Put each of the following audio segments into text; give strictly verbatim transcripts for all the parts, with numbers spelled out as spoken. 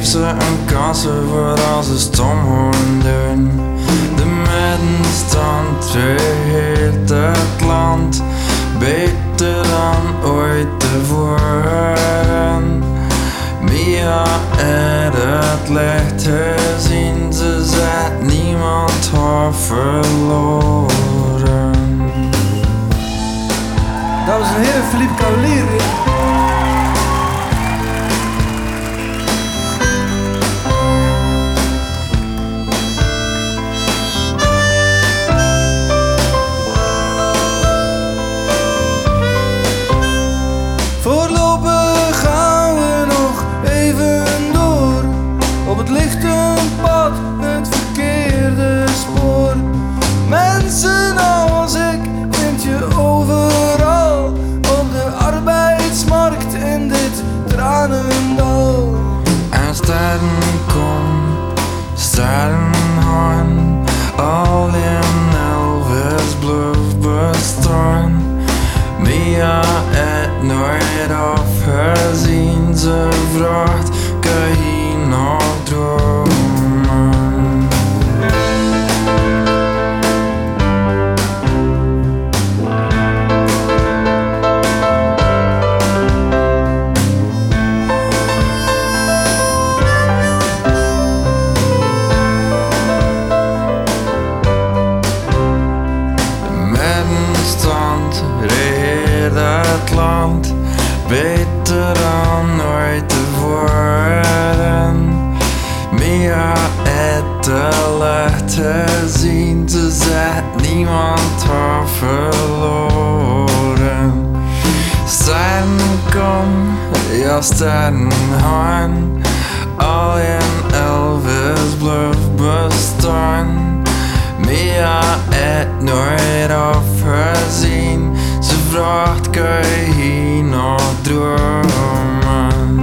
geef ze een kans vooral ze stom horen doen. De middenstand regeert het land beter dan ooit tevoren. Mia in het licht gezien, ze zegt niemand haar verloren. Dames en heren, Philippe Cavalier. Voorlopig gaan we nog even door op het lichte pad, het verkeerde spoor. Mensen als ik vind je overal, op de arbeidsmarkt in dit tranendal. En sterren kom, sterren gaan, al in Elvis bluff bestaan. Mia het nooit afgezien, ze vraagt, kan je nog dromen? Regeert het land beter dan ooit tevoren. Mia heeft de lucht gezien, ze zegt niemand haar verloren. Sterren kom, ja sterren gaan, al in Elvis bluff bestaan. Mia heeft nooit afgezien, ze vraagt, kan je nog dromen?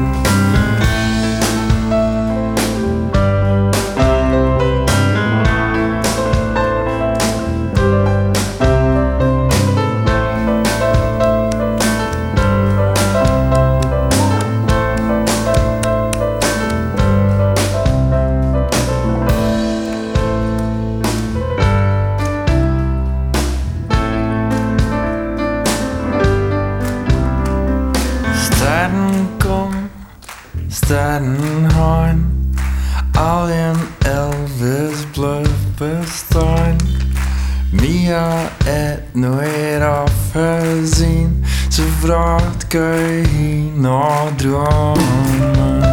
Sterren kom, sterren gaan, al in Elvis bluff bestaan. Mia heeft nooit afgezien, ze vraagt, kan je nog dromen?